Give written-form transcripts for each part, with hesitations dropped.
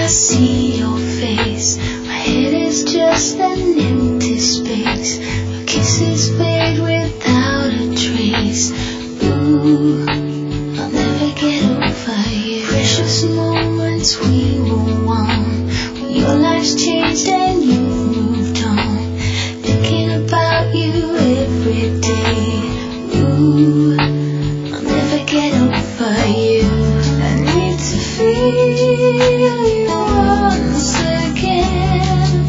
I see your face, my head is just an empty space. Your kisses fade without a trace. Ooh, I'll never get over you. Precious moments we were one, when your life's changed and you've moved on. Thinking about you every day. Ooh, I'll never get over you. I need to feel you once again,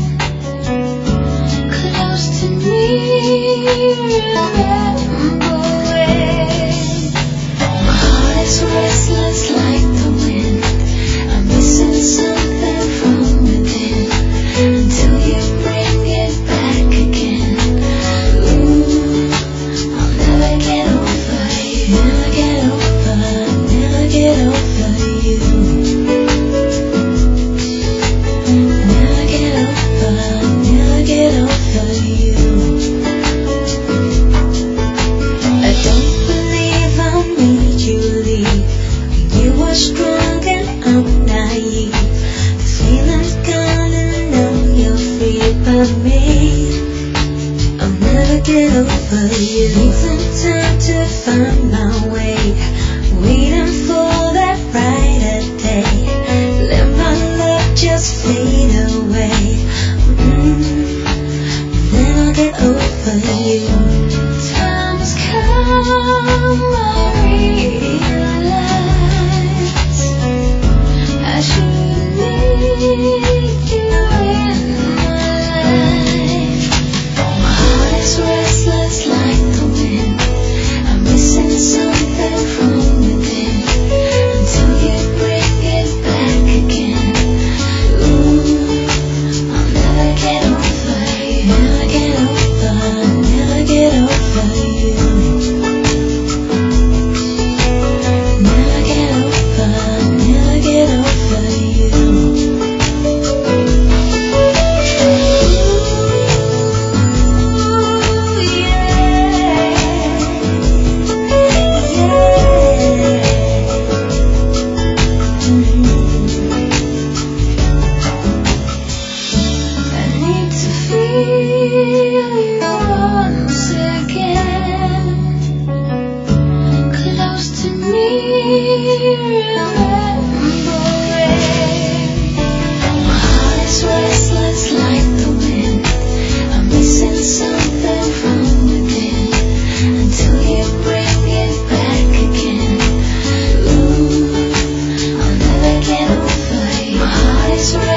close to me, remember when. My heart is restless like the wind, I'm missing something from within, until you bring it back again. Ooh, I'll never get over you. Never get over, never get over you. Never get over you. I don't believe I made you leave. You were strong and I'm naive. The feeling's gone and now you're free, but me, I'll never get over you. Need some time to find my way, waiting for that brighter day. Let my love just fade away. Then I'll get over you. Time has come, I realize I should need you in my life. My heart is restless like the wind, I'm missing something from within, until you bring it back again. Ooh, I'll never get over you. Never get over, never get over you. Never get over, never get over you. Ooh, yeah, I need to feel you once again, close to me, remember when. My heart is restless like the wind, I'm missing something from within, until you bring it back again. Ooh, I'll never get over you. My heart is restless